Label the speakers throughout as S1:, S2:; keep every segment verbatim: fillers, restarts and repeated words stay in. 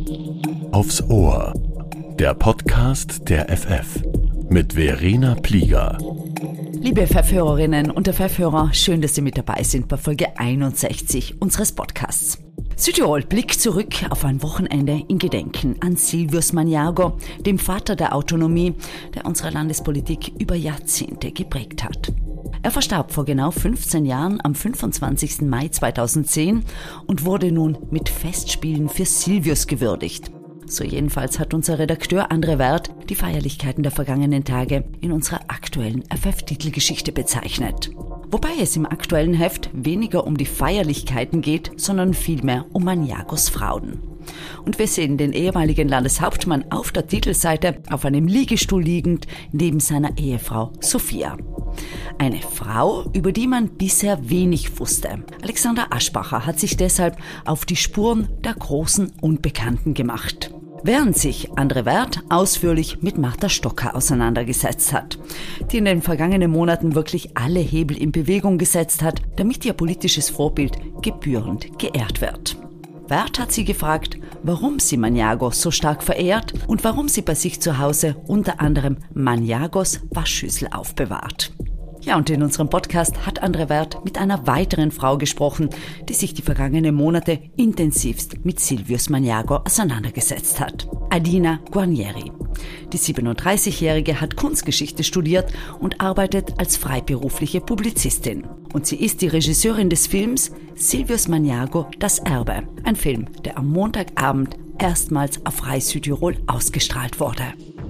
S1: Aufs Ohr, der Podcast der F F mit Verena Plieger.
S2: Liebe F F-Hörerinnen und F F-Hörer, schön, dass Sie mit dabei sind bei Folge einundsechzig unseres Podcasts. Südtirol blickt zurück auf ein Wochenende in Gedenken an Silvius Magnago, dem Vater der Autonomie, der unsere Landespolitik über Jahrzehnte geprägt hat. Er verstarb vor genau fünfzehn Jahren am fünfundzwanzigsten Mai zweitausendzehn und wurde nun mit Festspielen für Silvius gewürdigt. So jedenfalls hat unser Redakteur André Werth die Feierlichkeiten der vergangenen Tage in unserer aktuellen F F-Titelgeschichte bezeichnet. Wobei es im aktuellen Heft weniger um die Feierlichkeiten geht, sondern vielmehr um Magnagos Frauen. Und wir sehen den ehemaligen Landeshauptmann auf der Titelseite auf einem Liegestuhl liegend neben seiner Ehefrau Sophia. Eine Frau, über die man bisher wenig wusste. Alexander Aschbacher hat sich deshalb auf die Spuren der großen Unbekannten gemacht. Während sich André Werth ausführlich mit Martha Stocker auseinandergesetzt hat, die in den vergangenen Monaten wirklich alle Hebel in Bewegung gesetzt hat, damit ihr politisches Vorbild gebührend geehrt wird. Werth hat sie gefragt, warum sie Magnago so stark verehrt und warum sie bei sich zu Hause unter anderem Magnagos Waschschüssel aufbewahrt. Ja, und in unserem Podcast hat André Werth mit einer weiteren Frau gesprochen, die sich die vergangenen Monate intensivst mit Silvius Magnago auseinandergesetzt hat. Adina Guarnieri. Die siebenunddreißigjährige hat Kunstgeschichte studiert und arbeitet als freiberufliche Publizistin. Und sie ist die Regisseurin des Films Silvius Magnago – Das Erbe. Ein Film, der am Montagabend erstmals auf Rai Südtirol ausgestrahlt wurde.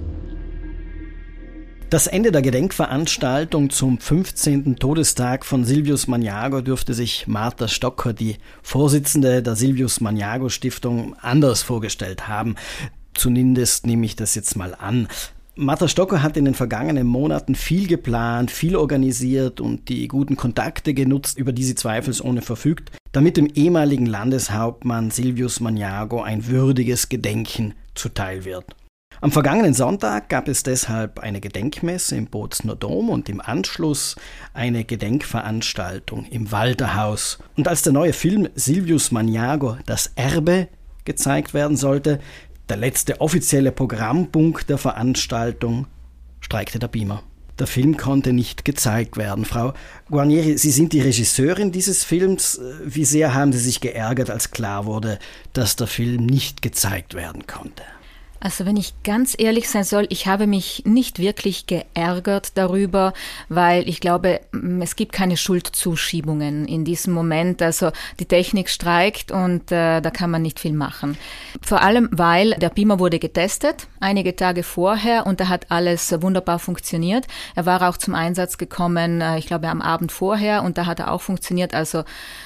S3: Das Ende der Gedenkveranstaltung zum fünfzehnten Todestag von Silvius Magnago dürfte sich Martha Stocker, die Vorsitzende der Silvius Magnago Stiftung, anders vorgestellt haben. Zumindest nehme ich das jetzt mal an. Martha Stocker hat in den vergangenen Monaten viel geplant, viel organisiert und die guten Kontakte genutzt, über die sie zweifelsohne verfügt, damit dem ehemaligen Landeshauptmann Silvius Magnago ein würdiges Gedenken zuteil wird. Am vergangenen Sonntag gab es deshalb eine Gedenkmesse im Bozner Dom und im Anschluss eine Gedenkveranstaltung im Walterhaus. Und als der neue Film Silvius Magnago – Das Erbe gezeigt werden sollte, der letzte offizielle Programmpunkt der Veranstaltung, streikte der Beamer. Der Film konnte nicht gezeigt werden. Frau Guarnieri, Sie sind die Regisseurin dieses Films. Wie sehr haben Sie sich geärgert, als klar wurde, dass der Film nicht gezeigt werden konnte?
S4: Also wenn ich ganz ehrlich sein soll, ich habe mich nicht wirklich geärgert darüber, weil ich glaube, es gibt keine Schuldzuschiebungen in diesem Moment. Also die Technik streikt und äh, da kann man nicht viel machen. Vor allem, weil der Beamer wurde getestet, einige Tage vorher, und da hat alles wunderbar funktioniert. Er war auch zum Einsatz gekommen, äh, ich glaube am Abend vorher, und da hat er auch funktioniert. Also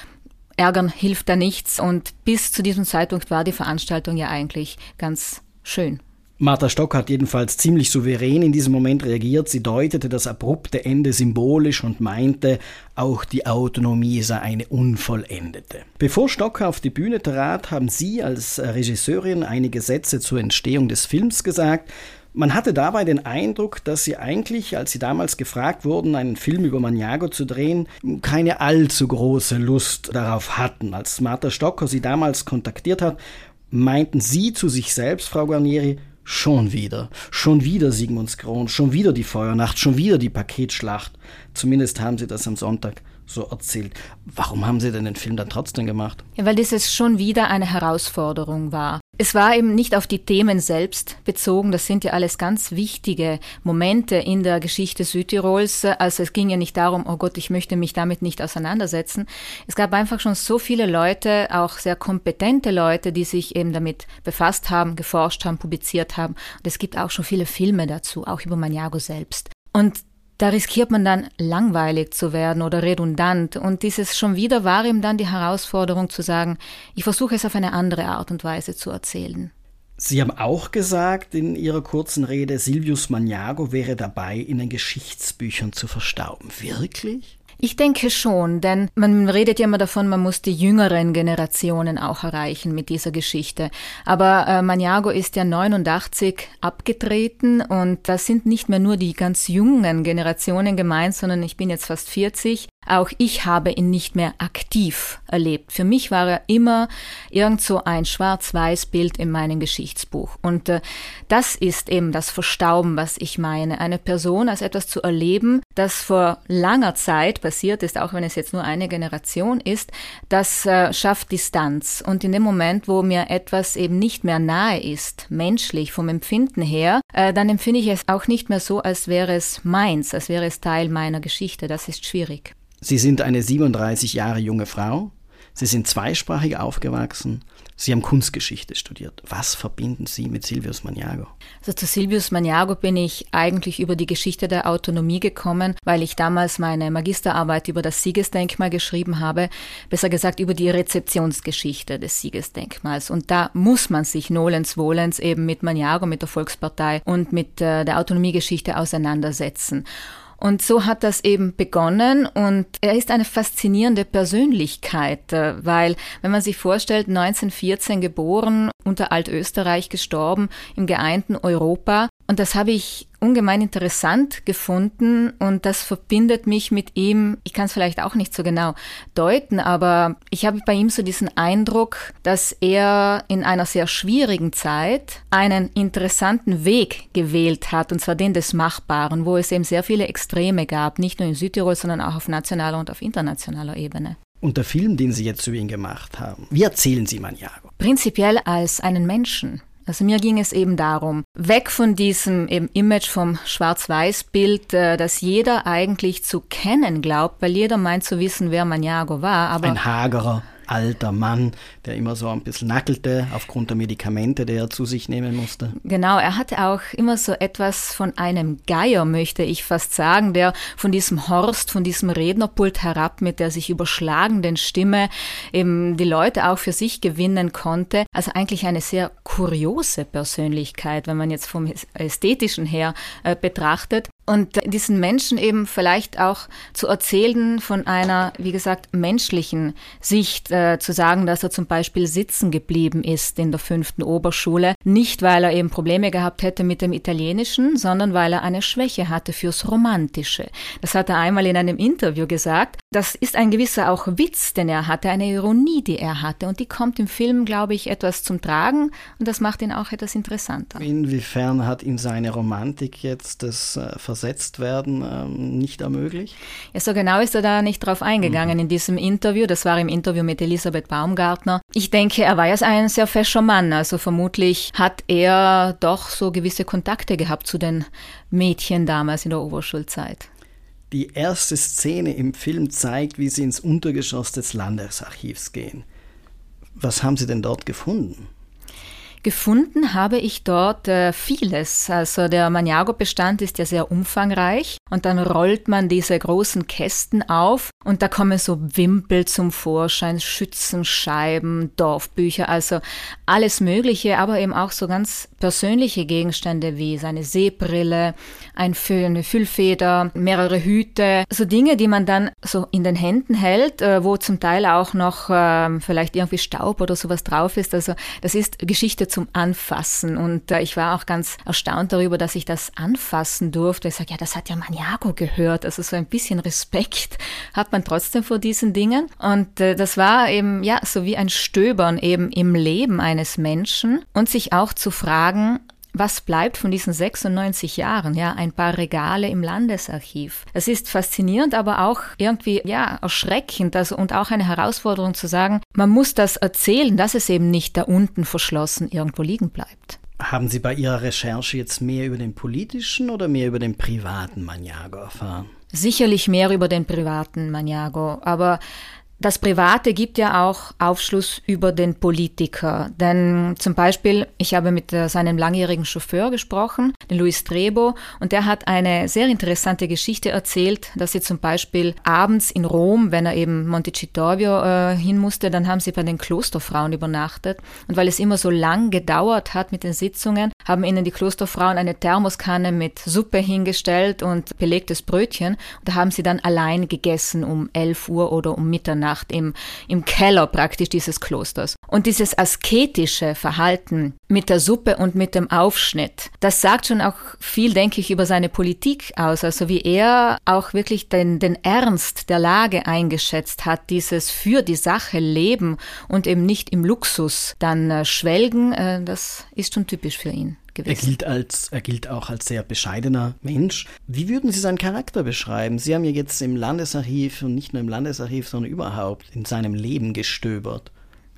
S4: ärgern hilft da nichts, und bis zu diesem Zeitpunkt war die Veranstaltung ja eigentlich ganz schön.
S3: Martha Stocker hat jedenfalls ziemlich souverän in diesem Moment reagiert. Sie deutete das abrupte Ende symbolisch und meinte, auch die Autonomie sei eine unvollendete. Bevor Stocker auf die Bühne trat, haben Sie als Regisseurin einige Sätze zur Entstehung des Films gesagt. Man hatte dabei den Eindruck, dass Sie eigentlich, als Sie damals gefragt wurden, einen Film über Magnago zu drehen, keine allzu große Lust darauf hatten. Als Martha Stocker Sie damals kontaktiert hat, meinten Sie zu sich selbst, Frau Guarnieri, schon wieder, schon wieder Sigmundskron, schon wieder die Feuernacht, schon wieder die Paketschlacht. Zumindest haben Sie das am Sonntag so erzählt. Warum haben Sie denn den Film dann trotzdem gemacht?
S4: Ja, weil dieses schon wieder eine Herausforderung war. Es war eben nicht auf die Themen selbst bezogen, das sind ja alles ganz wichtige Momente in der Geschichte Südtirols. Also es ging ja nicht darum, oh Gott, ich möchte mich damit nicht auseinandersetzen. Es gab einfach schon so viele Leute, auch sehr kompetente Leute, die sich eben damit befasst haben, geforscht haben, publiziert haben. Und es gibt auch schon viele Filme dazu, auch über Magnago selbst. Und da riskiert man dann, langweilig zu werden oder redundant. Und dieses schon wieder war ihm dann die Herausforderung zu sagen, ich versuche es auf eine andere Art und Weise zu erzählen.
S3: Sie haben auch gesagt in Ihrer kurzen Rede, Silvius Magnago wäre dabei, in den Geschichtsbüchern zu verstauben. Wirklich?
S4: Ich denke schon, denn man redet ja immer davon, man muss die jüngeren Generationen auch erreichen mit dieser Geschichte. Aber äh, Magnago ist ja neunundachtzig abgetreten und da sind nicht mehr nur die ganz jungen Generationen gemeint, sondern ich bin jetzt fast vierzig. auch ich habe ihn nicht mehr aktiv erlebt. Für mich war er immer irgend so ein Schwarz-Weiß-Bild in meinem Geschichtsbuch. Und äh, das ist eben das Verstauben, was ich meine. Eine Person als etwas zu erleben, das vor langer Zeit passiert ist, auch wenn es jetzt nur eine Generation ist, das äh, schafft Distanz. Und in dem Moment, wo mir etwas eben nicht mehr nahe ist, menschlich, vom Empfinden her, äh, dann empfinde ich es auch nicht mehr so, als wäre es meins, als wäre es Teil meiner Geschichte. Das ist schwierig.
S3: Sie sind eine siebenunddreißig Jahre junge Frau. Sie sind zweisprachig aufgewachsen. Sie haben Kunstgeschichte studiert. Was verbinden Sie mit Silvius Magnago?
S4: Also zu Silvius Magnago bin ich eigentlich über die Geschichte der Autonomie gekommen, weil ich damals meine Magisterarbeit über das Siegesdenkmal geschrieben habe, besser gesagt über die Rezeptionsgeschichte des Siegesdenkmals. Und da muss man sich nolens volens eben mit Magnago, mit der Volkspartei und mit äh, der Autonomiegeschichte auseinandersetzen. Und so hat das eben begonnen und er ist eine faszinierende Persönlichkeit, weil wenn man sich vorstellt, neunzehnhundertvierzehn geboren, unter Altösterreich gestorben, im geeinten Europa. Und das habe ich ungemein interessant gefunden und das verbindet mich mit ihm, ich kann es vielleicht auch nicht so genau deuten, aber ich habe bei ihm so diesen Eindruck, dass er in einer sehr schwierigen Zeit einen interessanten Weg gewählt hat, und zwar den des Machbaren, wo es eben sehr viele Extreme gab, nicht nur in Südtirol, sondern auch auf nationaler und auf internationaler Ebene.
S3: Und der Film, den Sie jetzt über ihn gemacht haben, wie erzählen Sie Magnago?
S4: Prinzipiell als einen Menschen. Also mir ging es eben darum, weg von diesem eben Image vom Schwarz-Weiß-Bild, das jeder eigentlich zu kennen glaubt, weil jeder meint zu wissen, wer Magnago war. Aber
S3: ein hagerer, alter Mann, der immer so ein bisschen nackelte aufgrund der Medikamente, die er zu sich nehmen musste.
S4: Genau, er hatte auch immer so etwas von einem Geier, möchte ich fast sagen, der von diesem Horst, von diesem Rednerpult herab mit der sich überschlagenden Stimme eben die Leute auch für sich gewinnen konnte. Also eigentlich eine sehr kuriose Persönlichkeit, wenn man jetzt vom Ästhetischen her äh, betrachtet. Und diesen Menschen eben vielleicht auch zu erzählen von einer, wie gesagt, menschlichen Sicht, äh, zu sagen, dass er zum Beispiel sitzen geblieben ist in der fünften Oberschule. Nicht, weil er eben Probleme gehabt hätte mit dem Italienischen, sondern weil er eine Schwäche hatte fürs Romantische. Das hat er einmal in einem Interview gesagt. Das ist ein gewisser auch Witz, den er hatte, eine Ironie, die er hatte. Und die kommt im Film, glaube ich, etwas zum Tragen. Und das macht ihn auch etwas interessanter.
S3: Inwiefern hat ihm seine Romantik jetzt das äh, versetzt werden ähm, nicht ermöglicht?
S4: Ja, so genau ist er da nicht drauf eingegangen mhm. in diesem Interview. Das war im Interview mit Elisabeth Baumgartner. Ich denke, er war ja ein sehr fescher Mann. Also vermutlich hat er doch so gewisse Kontakte gehabt zu den Mädchen damals in der Oberschulzeit.
S3: Die erste Szene im Film zeigt, wie Sie ins Untergeschoss des Landesarchivs gehen. Was haben Sie denn dort gefunden?
S4: Gefunden habe ich dort äh, vieles. Also der Magnago-Bestand ist ja sehr umfangreich und dann rollt man diese großen Kästen auf und da kommen so Wimpel zum Vorschein, Schützenscheiben, Dorfbücher, also alles Mögliche, aber eben auch so ganz persönliche Gegenstände wie seine Seebrille, ein Füll, eine Füllfeder, mehrere Hüte, so Dinge, die man dann so in den Händen hält, äh, wo zum Teil auch noch äh, vielleicht irgendwie Staub oder sowas drauf ist. Also das ist Geschichte zum Anfassen und äh, ich war auch ganz erstaunt darüber, dass ich das anfassen durfte. Ich sage, ja, das hat ja Magnago gehört, also so ein bisschen Respekt hat man trotzdem vor diesen Dingen und äh, das war eben, ja, so wie ein Stöbern eben im Leben eines Menschen und sich auch zu fragen, was bleibt von diesen sechsundneunzig Jahren? Ja, ein paar Regale im Landesarchiv. Es ist faszinierend, aber auch irgendwie, ja, erschreckend, also, und auch eine Herausforderung zu sagen, man muss das erzählen, dass es eben nicht da unten verschlossen irgendwo liegen bleibt.
S3: Haben Sie bei Ihrer Recherche jetzt mehr über den politischen oder mehr über den privaten Magnago erfahren? Sicherlich
S4: mehr über den privaten Magnago, aber das Private gibt ja auch Aufschluss über den Politiker, denn zum Beispiel, ich habe mit seinem langjährigen Chauffeur gesprochen, den Luis Trebo, und der hat eine sehr interessante Geschichte erzählt, dass sie zum Beispiel abends in Rom, wenn er eben Montecitorio äh, hin musste, dann haben sie bei den Klosterfrauen übernachtet und weil es immer so lang gedauert hat mit den Sitzungen, haben ihnen die Klosterfrauen eine Thermoskanne mit Suppe hingestellt und belegtes Brötchen. Und da haben sie dann allein gegessen um elf Uhr oder um Mitternacht im, im Keller praktisch dieses Klosters. Und dieses asketische Verhalten mit der Suppe und mit dem Aufschnitt, das sagt schon auch viel, denke ich, über seine Politik aus. Also wie er auch wirklich den, den Ernst der Lage eingeschätzt hat, dieses für die Sache leben und eben nicht im Luxus dann äh, schwelgen, äh, das ist schon typisch für ihn gewesen.
S3: Er gilt, als, er gilt auch als sehr bescheidener Mensch. Wie würden Sie seinen Charakter beschreiben? Sie haben ja jetzt im Landesarchiv und nicht nur im Landesarchiv, sondern überhaupt in seinem Leben gestöbert.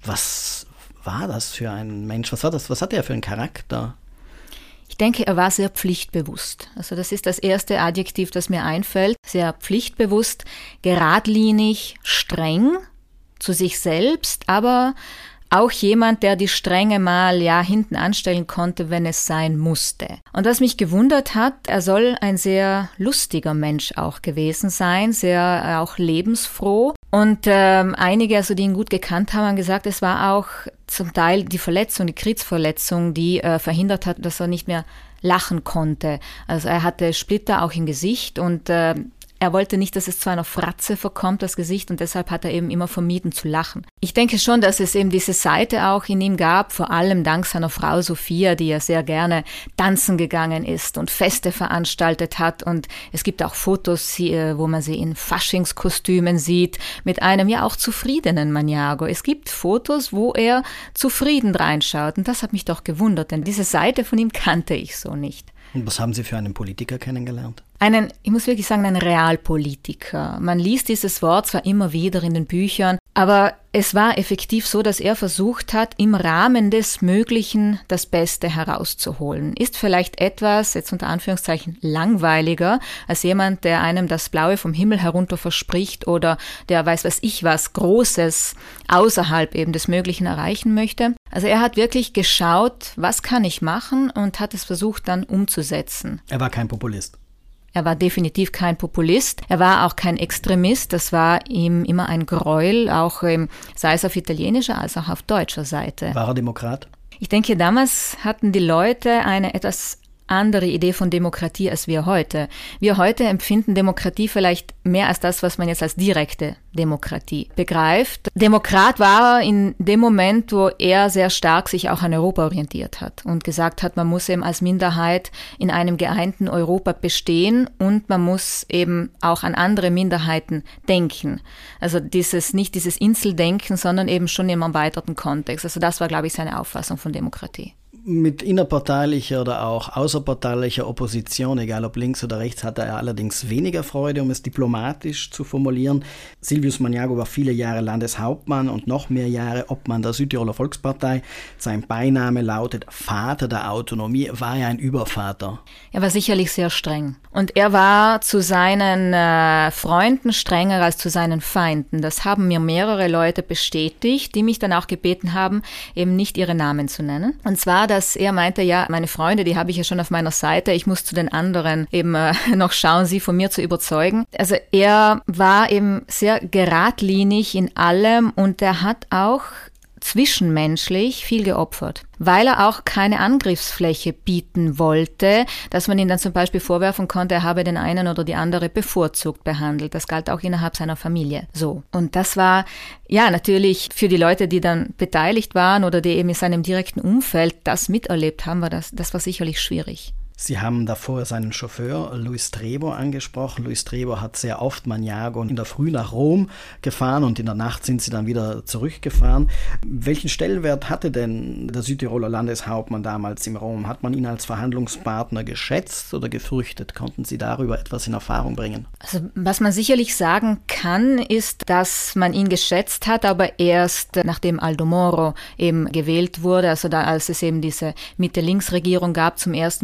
S3: Was war das für ein Mensch? Was war das? Was hat er für einen Charakter?
S4: Ich denke, er war sehr pflichtbewusst. Also das ist das erste Adjektiv, das mir einfällt. Sehr pflichtbewusst, geradlinig, streng zu sich selbst, aber auch jemand, der die Strenge mal ja hinten anstellen konnte, wenn es sein musste. Und was mich gewundert hat, er soll ein sehr lustiger Mensch auch gewesen sein, sehr äh, auch lebensfroh. Und ähm, einige, also die ihn gut gekannt haben, haben gesagt, es war auch zum Teil die Verletzung, die Kriegsverletzung, die äh, verhindert hat, dass er nicht mehr lachen konnte. Also er hatte Splitter auch im Gesicht und äh, er wollte nicht, dass es zu einer Fratze verkommt, das Gesicht, und deshalb hat er eben immer vermieden zu lachen. Ich denke schon, dass es eben diese Seite auch in ihm gab, vor allem dank seiner Frau Sophia, die ja sehr gerne tanzen gegangen ist und Feste veranstaltet hat. Und es gibt auch Fotos, wo man sie in Faschingskostümen sieht, mit einem ja auch zufriedenen Maniago. Es gibt Fotos, wo er zufrieden reinschaut. Und das hat mich doch gewundert, denn diese Seite von ihm kannte ich so nicht.
S3: Und was haben Sie für einen Politiker kennengelernt?
S4: Einen, ich muss wirklich sagen, einen Realpolitiker. Man liest dieses Wort zwar immer wieder in den Büchern, aber es war effektiv so, dass er versucht hat, im Rahmen des Möglichen das Beste herauszuholen. Ist vielleicht etwas, jetzt unter Anführungszeichen, langweiliger als jemand, der einem das Blaue vom Himmel herunter verspricht oder der weiß was ich was Großes außerhalb eben des Möglichen erreichen möchte. Also er hat wirklich geschaut, was kann ich machen, und hat es versucht dann umzusetzen.
S3: Er war kein Populist.
S4: Er war definitiv kein Populist, er war auch kein Extremist, das war ihm immer ein Gräuel, auch ähm, sei es auf italienischer als auch auf deutscher Seite.
S3: War er Demokrat?
S4: Ich denke, damals hatten die Leute eine etwas andere Idee von Demokratie als wir heute. Wir heute empfinden Demokratie vielleicht mehr als das, was man jetzt als direkte Demokratie begreift. Demokrat war er in dem Moment, wo er sehr stark sich auch an Europa orientiert hat und gesagt hat, man muss eben als Minderheit in einem geeinten Europa bestehen und man muss eben auch an andere Minderheiten denken. Also dieses, nicht dieses Inseldenken, sondern eben schon im erweiterten Kontext. Also das war, glaube ich, seine Auffassung von Demokratie.
S3: Mit innerparteilicher oder auch außerparteilicher Opposition, egal ob links oder rechts, hatte er allerdings weniger Freude, um es diplomatisch zu formulieren. Silvius Magnago war viele Jahre Landeshauptmann und noch mehr Jahre Obmann der Südtiroler Volkspartei. Sein Beiname lautet Vater der Autonomie. War er ein Übervater?
S4: Er war sicherlich sehr streng. Und er war zu seinen äh, Freunden strenger als zu seinen Feinden. Das haben mir mehrere Leute bestätigt, die mich dann auch gebeten haben, eben nicht ihre Namen zu nennen. Und zwar, dass er meinte, ja, meine Freunde, die habe ich ja schon auf meiner Seite, ich muss zu den anderen eben äh, noch schauen, sie von mir zu überzeugen. Also er war eben sehr geradlinig in allem und er hat auch zwischenmenschlich viel geopfert, weil er auch keine Angriffsfläche bieten wollte, dass man ihm dann zum Beispiel vorwerfen konnte, er habe den einen oder die andere bevorzugt behandelt. Das galt auch innerhalb seiner Familie so. Und das war ja natürlich für die Leute, die dann beteiligt waren oder die eben in seinem direkten Umfeld das miterlebt haben, war das, das war sicherlich schwierig.
S3: Sie haben davor seinen Chauffeur Luis Trebo angesprochen. Luis Trebo hat sehr oft Magnago in der Früh nach Rom gefahren und in der Nacht sind sie dann wieder zurückgefahren. Welchen Stellenwert hatte denn der Südtiroler Landeshauptmann damals in Rom? Hat man ihn als Verhandlungspartner geschätzt oder gefürchtet? Konnten Sie darüber etwas in Erfahrung bringen?
S4: Also was man sicherlich sagen kann, ist, dass man ihn geschätzt hat, aber erst nachdem Aldo Moro eben gewählt wurde, also da, als es eben diese Mitte-Links-Regierung gab, zum ersten Mal in Italien,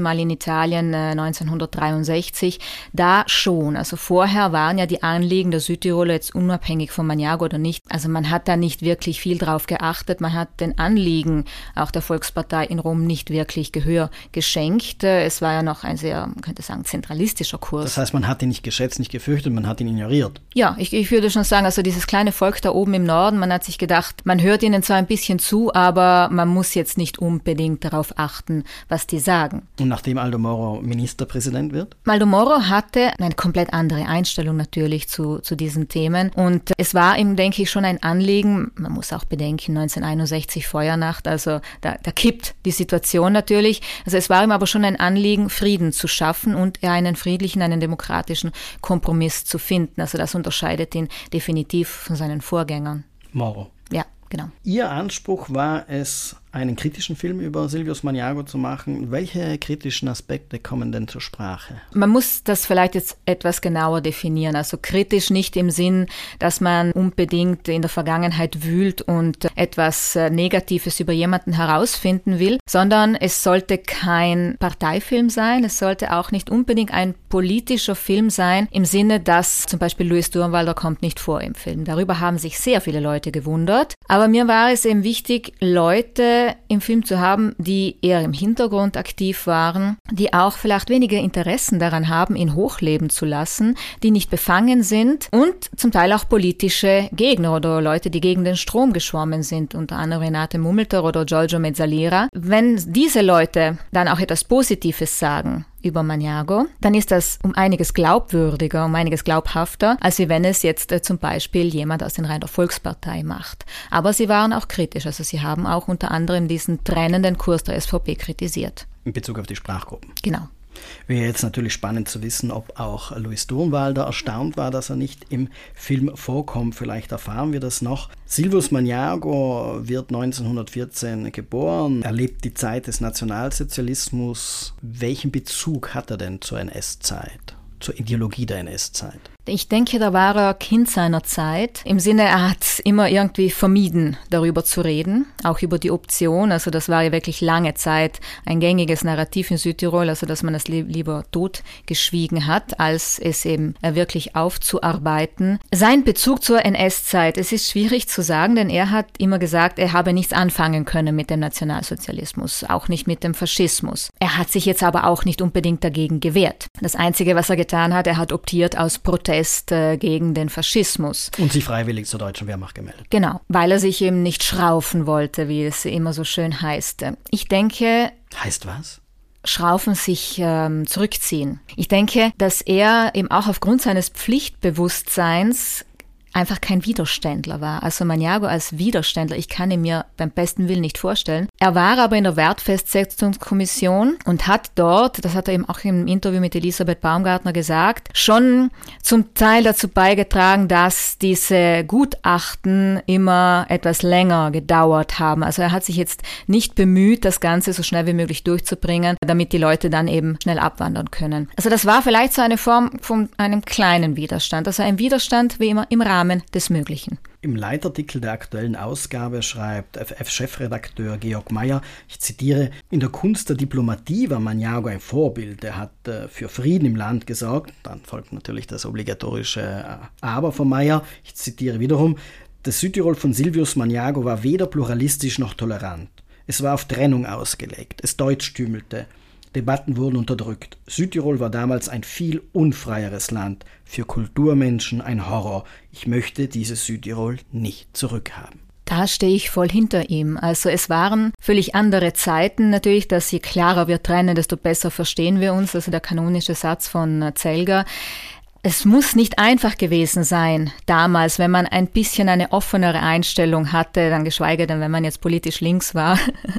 S4: Italien äh, neunzehnhundertdreiundsechzig, da schon. Also vorher waren ja die Anliegen der Südtiroler jetzt unabhängig von Maniago oder nicht. Also man hat da nicht wirklich viel drauf geachtet. Man hat den Anliegen auch der Volkspartei in Rom nicht wirklich Gehör geschenkt. Es war ja noch ein sehr, man könnte sagen, zentralistischer Kurs.
S3: Das heißt, man hat ihn nicht geschätzt, nicht gefürchtet, man hat ihn ignoriert.
S4: Ja, ich, ich würde schon sagen, also dieses kleine Volk da oben im Norden, man hat sich gedacht, man hört ihnen zwar ein bisschen zu, aber man muss jetzt nicht unbedingt darauf achten, was die sagen.
S3: Und nachdem Aldo Moro Ministerpräsident wird?
S4: Aldo Moro hatte eine komplett andere Einstellung natürlich zu, zu diesen Themen. Und es war ihm, denke ich, schon ein Anliegen, man muss auch bedenken, neunzehnhunderteinundsechzig Feuernacht, also da, da kippt die Situation natürlich. Also es war ihm aber schon ein Anliegen, Frieden zu schaffen und einen friedlichen, einen demokratischen Kompromiss zu finden. Also das unterscheidet ihn definitiv von seinen Vorgängern.
S3: Moro.
S4: Ja, genau.
S3: Ihr Anspruch war es, einen kritischen Film über Silvius Magnago zu machen. Welche kritischen Aspekte kommen denn zur Sprache?
S4: Man muss das vielleicht jetzt etwas genauer definieren. Also kritisch nicht im Sinn, dass man unbedingt in der Vergangenheit wühlt und etwas Negatives über jemanden herausfinden will, sondern es sollte kein Parteifilm sein. Es sollte auch nicht unbedingt ein politischer Film sein, im Sinne, dass zum Beispiel Louis Durnwalder kommt nicht vor im Film. Darüber haben sich sehr viele Leute gewundert. Aber mir war es eben wichtig, Leute im Film zu haben, die eher im Hintergrund aktiv waren, die auch vielleicht weniger Interessen daran haben, ihn hochleben zu lassen, die nicht befangen sind und zum Teil auch politische Gegner oder Leute, die gegen den Strom geschwommen sind, unter anderem Renate Mummelter oder Giorgio Mezzalira. Wenn diese Leute dann auch etwas Positives sagen über Magnago, dann ist das um einiges glaubwürdiger, um einiges glaubhafter, als wenn es jetzt äh, zum Beispiel jemand aus den Reihen der Volkspartei macht. Aber sie waren auch kritisch, also sie haben auch unter anderem diesen trennenden Kurs der S V P kritisiert.
S3: In Bezug auf die Sprachgruppen.
S4: Genau.
S3: Wäre jetzt natürlich spannend zu wissen, ob auch Louis Durnwalder erstaunt war, dass er nicht im Film vorkommt. Vielleicht erfahren wir das noch. Silvius Magnago wird neunzehnhundertvierzehn geboren, erlebt die Zeit des Nationalsozialismus. Welchen Bezug hat er denn zur N S-Zeit, zur Ideologie der N S-Zeit?
S4: Ich denke, da war er Kind seiner Zeit. Im Sinne, er hat immer irgendwie vermieden, darüber zu reden, auch über die Option. Also das war ja wirklich lange Zeit ein gängiges Narrativ in Südtirol, also dass man es li- lieber totgeschwiegen hat, als es eben wirklich aufzuarbeiten. Sein Bezug zur N S-Zeit, es ist schwierig zu sagen, denn er hat immer gesagt, er habe nichts anfangen können mit dem Nationalsozialismus, auch nicht mit dem Faschismus. Er hat sich jetzt aber auch nicht unbedingt dagegen gewehrt. Das Einzige, was er getan hat, er hat optiert aus Protest gegen den Faschismus.
S3: Und sich freiwillig zur deutschen Wehrmacht gemeldet.
S4: Genau, weil er sich eben nicht schraufen wollte, wie es immer so schön heißt. Ich denke...
S3: Heißt was?
S4: Schraufen, sich ähm, zurückziehen. Ich denke, dass er eben auch aufgrund seines Pflichtbewusstseins einfach kein Widerständler war. Also Magnago als Widerständler, ich kann ihn mir beim besten Willen nicht vorstellen. Er war aber in der Wertfestsetzungskommission und hat dort, das hat er eben auch im Interview mit Elisabeth Baumgartner gesagt, schon zum Teil dazu beigetragen, dass diese Gutachten immer etwas länger gedauert haben. Also er hat sich jetzt nicht bemüht, das Ganze so schnell wie möglich durchzubringen, damit die Leute dann eben schnell abwandern können. Also das war vielleicht so eine Form von einem kleinen Widerstand. Also ein Widerstand wie immer im Rahmen des Möglichen.
S3: Im Leitartikel der aktuellen Ausgabe schreibt F F-Chefredakteur Georg Mayer, ich zitiere, in der Kunst der Diplomatie war Magnago ein Vorbild. Er hat äh, für Frieden im Land gesorgt. Dann folgt natürlich das obligatorische äh, Aber von Mayer. Ich zitiere wiederum, das Südtirol von Silvius Magnago war weder pluralistisch noch tolerant. Es war auf Trennung ausgelegt. Es deutschtümelte. Debatten wurden unterdrückt. Südtirol war damals ein viel unfreieres Land. Für Kulturmenschen ein Horror. Ich möchte dieses Südtirol nicht zurückhaben.
S4: Da stehe ich voll hinter ihm. Also es waren völlig andere Zeiten natürlich, dass je klarer wir trennen, desto besser verstehen wir uns. Also der kanonische Satz von Zelger. Es muss nicht einfach gewesen sein, damals, wenn man ein bisschen eine offenere Einstellung hatte, dann geschweige denn, wenn man jetzt politisch links war.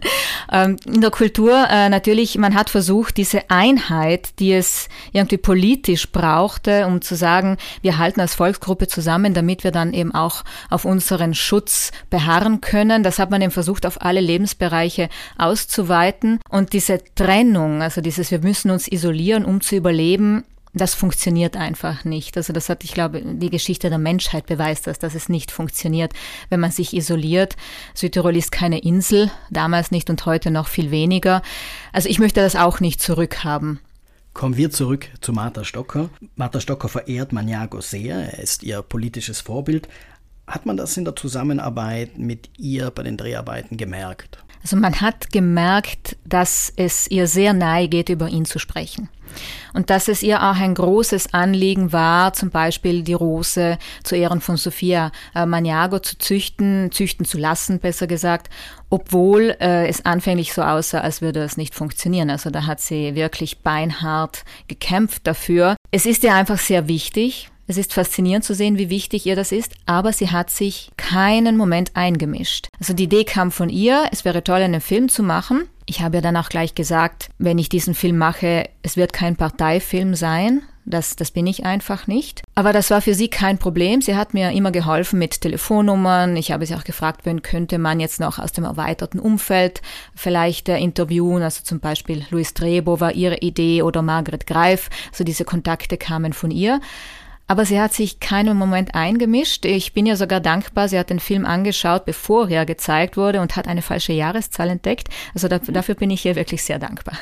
S4: In der Kultur äh, natürlich, man hat versucht, diese Einheit, die es irgendwie politisch brauchte, um zu sagen, wir halten als Volksgruppe zusammen, damit wir dann eben auch auf unseren Schutz beharren können. Das hat man eben versucht, auf alle Lebensbereiche auszuweiten. Und diese Trennung, also dieses, wir müssen uns isolieren, um zu überleben, Das funktioniert einfach nicht. Also das hat, ich glaube, die Geschichte der Menschheit beweist das, dass es nicht funktioniert, wenn man sich isoliert. Südtirol ist keine Insel, damals nicht und heute noch viel weniger. Also ich möchte das auch nicht zurückhaben.
S3: Kommen wir zurück zu Martha Stocker. Martha Stocker verehrt Maniago sehr, er ist ihr politisches Vorbild. Hat man das in der Zusammenarbeit mit ihr bei den Dreharbeiten gemerkt?
S4: Also man hat gemerkt, dass es ihr sehr nahe geht, über ihn zu sprechen. Und dass es ihr auch ein großes Anliegen war, zum Beispiel die Rose zu Ehren von Sofia äh, Maniago zu züchten, züchten zu lassen, besser gesagt, obwohl äh, es anfänglich so aussah, als würde es nicht funktionieren. Also da hat sie wirklich beinhart gekämpft dafür. Es ist ihr einfach sehr wichtig. Es ist faszinierend zu sehen, wie wichtig ihr das ist, aber sie hat sich keinen Moment eingemischt. Also die Idee kam von ihr, es wäre toll, einen Film zu machen. Ich habe ja dann auch gleich gesagt, wenn ich diesen Film mache, es wird kein Parteifilm sein. Das, das bin ich einfach nicht. Aber das war für sie kein Problem. Sie hat mir immer geholfen mit Telefonnummern. Ich habe sie auch gefragt, wen könnte man jetzt noch aus dem erweiterten Umfeld vielleicht äh, interviewen. Also zum Beispiel Luis Trebo war ihre Idee oder Margret Greif. Also diese Kontakte kamen von ihr. Aber sie hat sich keinen Moment eingemischt. Ich bin ihr sogar dankbar. Sie hat den Film angeschaut, bevor er gezeigt wurde und hat eine falsche Jahreszahl entdeckt. Also da, dafür bin ich ihr wirklich sehr dankbar.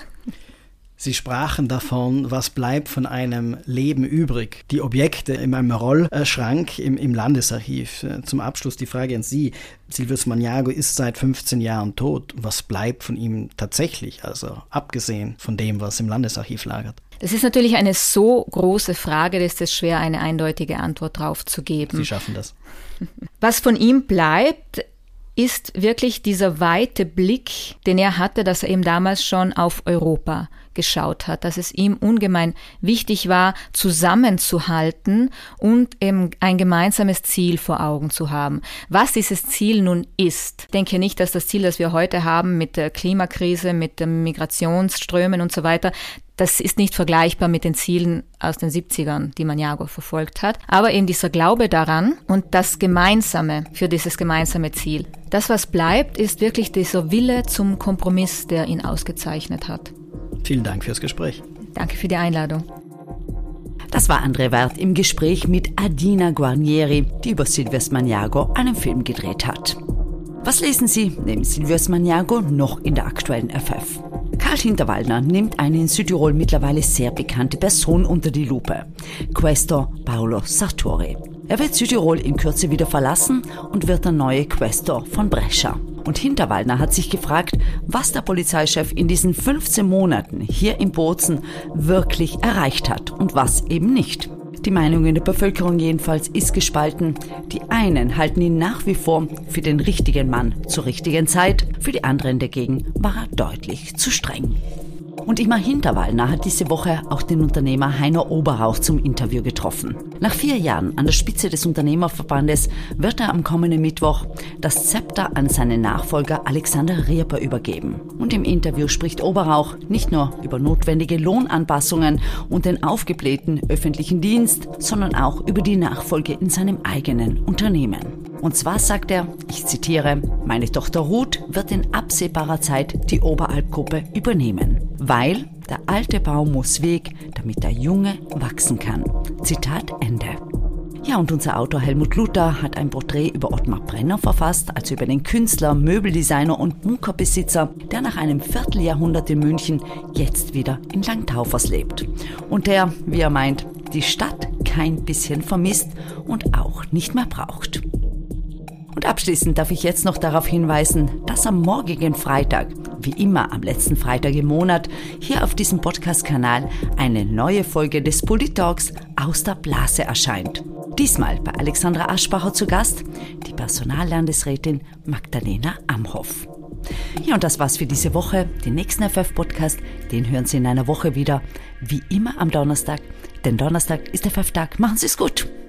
S3: Sie sprachen davon, was bleibt von einem Leben übrig. Die Objekte in einem Rollschrank im, im Landesarchiv. Zum Abschluss die Frage an Sie. Silvius Maniago ist seit fünfzehn Jahren tot. Was bleibt von ihm tatsächlich, also abgesehen von dem, was im Landesarchiv lagert?
S4: Das ist natürlich eine so große Frage, dass es schwer, eine eindeutige Antwort drauf zu geben.
S3: Sie schaffen das.
S4: Was von ihm bleibt, ist wirklich dieser weite Blick, den er hatte, dass er eben damals schon auf Europa geschaut hat, dass es ihm ungemein wichtig war, zusammenzuhalten und eben ein gemeinsames Ziel vor Augen zu haben. Was dieses Ziel nun ist, ich denke nicht, dass das Ziel, das wir heute haben mit der Klimakrise, mit den Migrationsströmen und so weiter, das ist nicht vergleichbar mit den Zielen aus den siebzigern, die Maniago verfolgt hat. Aber eben dieser Glaube daran und das Gemeinsame für dieses gemeinsame Ziel. Das, was bleibt, ist wirklich dieser Wille zum Kompromiss, der ihn ausgezeichnet hat.
S3: Vielen Dank fürs Gespräch.
S4: Danke für die Einladung.
S2: Das war André Werth im Gespräch mit Adina Guarnieri, die über Silvius Maniago einen Film gedreht hat. Was lesen Sie neben Silvius Maniago noch in der aktuellen F F? Karl Hinterwallner nimmt eine in Südtirol mittlerweile sehr bekannte Person unter die Lupe. Questor Paolo Sartori. Er wird Südtirol in Kürze wieder verlassen und wird der neue Questor von Brescia. Und Hinterwallner hat sich gefragt, was der Polizeichef in diesen fünfzehn Monaten hier in Bozen wirklich erreicht hat und was eben nicht. Die Meinung in der Bevölkerung jedenfalls ist gespalten. Die einen halten ihn nach wie vor für den richtigen Mann zur richtigen Zeit, für die anderen dagegen war er deutlich zu streng. Und Imar Hinterwallner hat diese Woche auch den Unternehmer Heiner Oberrauch zum Interview getroffen. Nach vier Jahren an der Spitze des Unternehmerverbandes wird er am kommenden Mittwoch das Zepter an seinen Nachfolger Alexander Rierper übergeben. Und im Interview spricht Oberrauch nicht nur über notwendige Lohnanpassungen und den aufgeblähten öffentlichen Dienst, sondern auch über die Nachfolge in seinem eigenen Unternehmen. Und zwar sagt er, ich zitiere, meine Tochter Ruth wird in absehbarer Zeit die Oberalp-Gruppe übernehmen, weil der alte Baum muss weg, damit der Junge wachsen kann. Zitat Ende. Ja, und unser Autor Helmut Luther hat ein Porträt über Ottmar Brenner verfasst, also über den Künstler, Möbeldesigner und Bunkerbesitzer, der nach einem Vierteljahrhundert in München jetzt wieder in Langtaufers lebt. Und der, wie er meint, die Stadt kein bisschen vermisst und auch nicht mehr braucht. Und abschließend darf ich jetzt noch darauf hinweisen, dass am morgigen Freitag, wie immer am letzten Freitag im Monat, hier auf diesem Podcast-Kanal eine neue Folge des Polit-Talks aus der Blase erscheint. Diesmal bei Alexandra Aschbacher zu Gast, die Personallandesrätin Magdalena Amhoff. Ja, und das war's für diese Woche. Den nächsten F F-Podcast, den hören Sie in einer Woche wieder, wie immer am Donnerstag. Denn Donnerstag ist der F F-Tag. Machen Sie es gut!